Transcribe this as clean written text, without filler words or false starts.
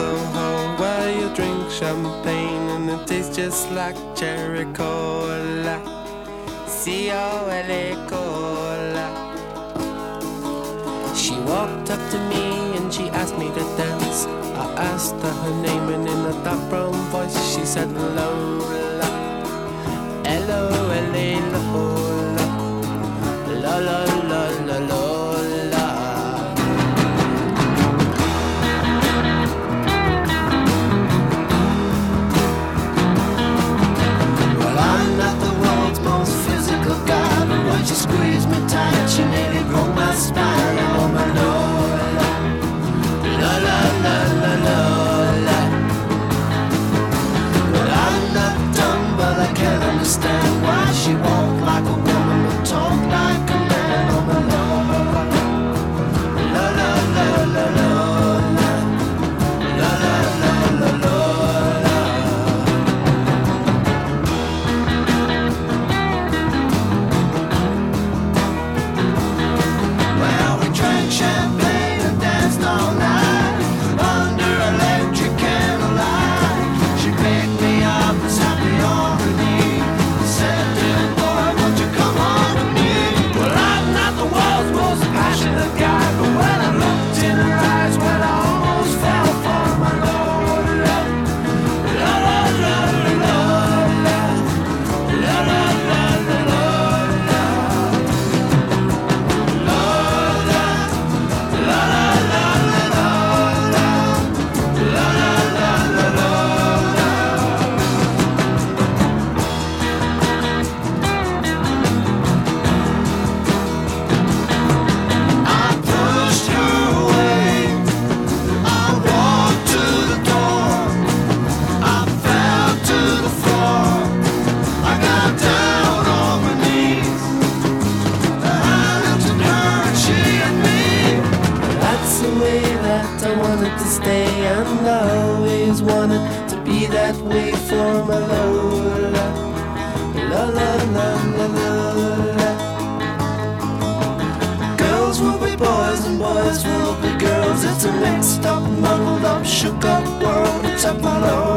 Soho, where you drink champagne and it tastes just like cherry cola. C-O-L-A cola. She walked up to me and she asked me to dance. I asked her her name and in a dark brown voice she said Lola. L-O-L-A Lola. La la la la Lola. Well, I'm not the world's most physical guy, but when she squeezed me tight, she nearly broke my spine. Oh my Lola, la la la la Lola. Well, I'm not dumb, but I can't understand why she walked like a woman but talked like a man. Oh my Lola, la la la la Lola, la la la la Lola. Well, we drank champagne and danced all night under electric candlelight. She picked me up and sat me on her knee and said, "Dear boy, won't you come on to me?" Well, I'm not the world's most passionate guy, but when I looked in her eyes, well, I almost fell for my Lola. La la la la Lola, la la la la Lola, Lola, la la la la Lola, la la la la Lola. I pushed her away. I walked to the door. I fell to the floor. I got down on my knees. I looked at her and she at me. That's the way that I wanted to stay, and I always wanted to be that way for my Lola. La la la la Lola. Girls will be boys and boys will be girls. It's a mixed up, muddled up, shook up world. Except my Lola.